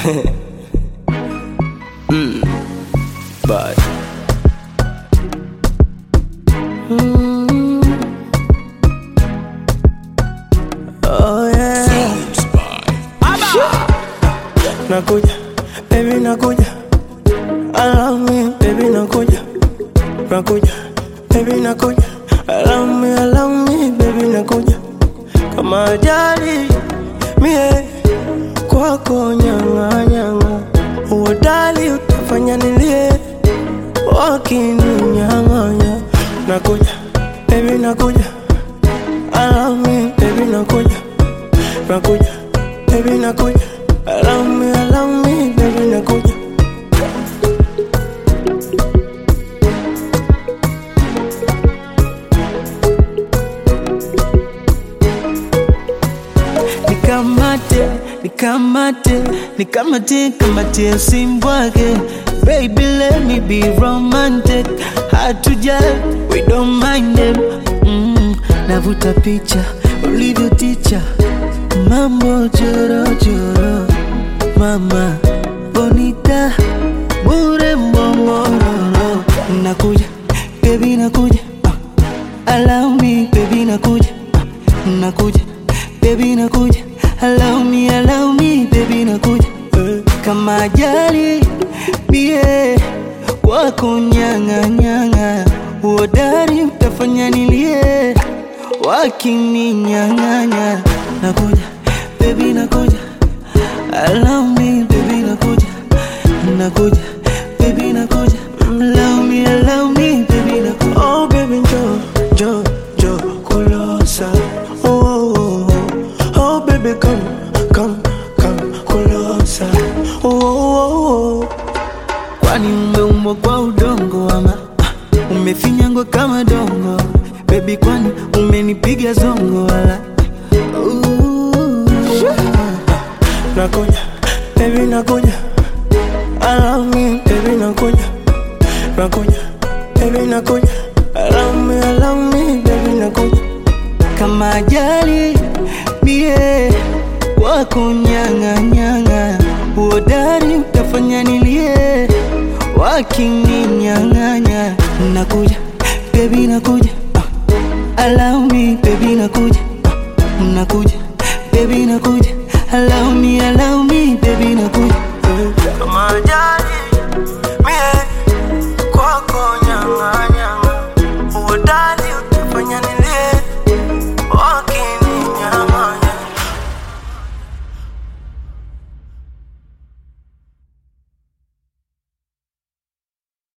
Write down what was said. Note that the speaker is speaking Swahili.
But oh yeah. Nakuja, baby nakuja. Allow me, baby nakuja. Nakuja, baby nakuja. Allow me, baby nakuja. Kama ajali, mie kwako nyanga nyanga. Uodali utafanya nilie, wakini nyanga nyanga. Nakuja, baby nakuja. Allow me, baby nakuja. Nakuja, baby nakuja. Allow me, baby nakuja. Nikamate simbwake. Baby, let me be romantic. Hard to judge, we don't mind them. Navuta picha, ulivyo ticha. Mambo choro choro. Mama, bonita, bure momororo. Nakuja, baby nakuja. Allow me, baby nakuja. Nakuja, baby nakuja. Allow me, baby nakuja. Kama ajali, bie wako nyanga nyanga. Uodari utafanya nilie, wakini nyanga nyanga. Nakuja, baby nakuja. Allow me, baby nakuja. Nakuja, baby nakuja. Allow me, baby nakuja. Oh baby, jo closer. Oh baby, come closer. Oh. Kwani umeumbwa kwa udongo ama umefinyangwa kama dongo? Baby, kwani umenipiga zongo wala? Nakuja, baby nakuja. Allow me, baby nakuja. Nakuja, baby nakuja. Allow me, baby nakuja. Kama ajali, mie wako nyanga nyanga. Uodari utafanya nilie, wakini nyanga nyanga. Nakuja, baby nakuja. Allow me, baby nakuja. Nakuja, baby nakuja. Allow me.